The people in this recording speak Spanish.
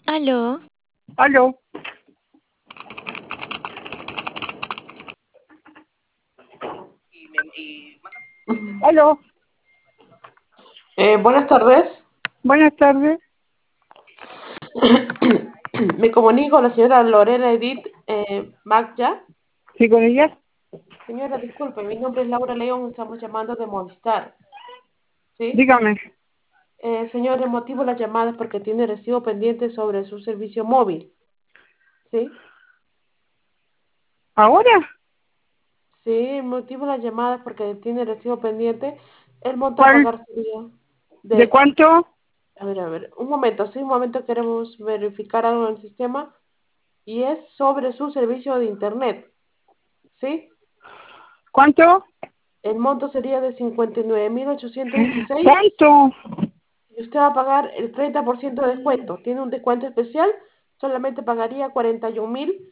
Aló, Aló, aló, Buenas tardes. buenas tardes. Me comunico con la señora Lorena Edith Maggia. ¿Sí con ella? Señora, disculpe, mi nombre es Laura León, estamos llamando de Movistar. ¿Sí? Dígame. Señor, el motivo de la llamada es porque tiene recibo pendiente sobre su servicio móvil. ¿Sí? ¿Ahora? Sí, el motivo de la llamada es porque tiene recibo pendiente. El monto a ¿Cuál? pagar sería ¿De de... cuánto? A ver, un momento, sí, un momento queremos verificar algo en el sistema y es sobre su servicio de internet. ¿Sí? ¿Cuánto? El monto sería de 59.816 ¿Cuánto? y usted va a pagar el 30% de descuento. Tiene un descuento especial, solamente pagaría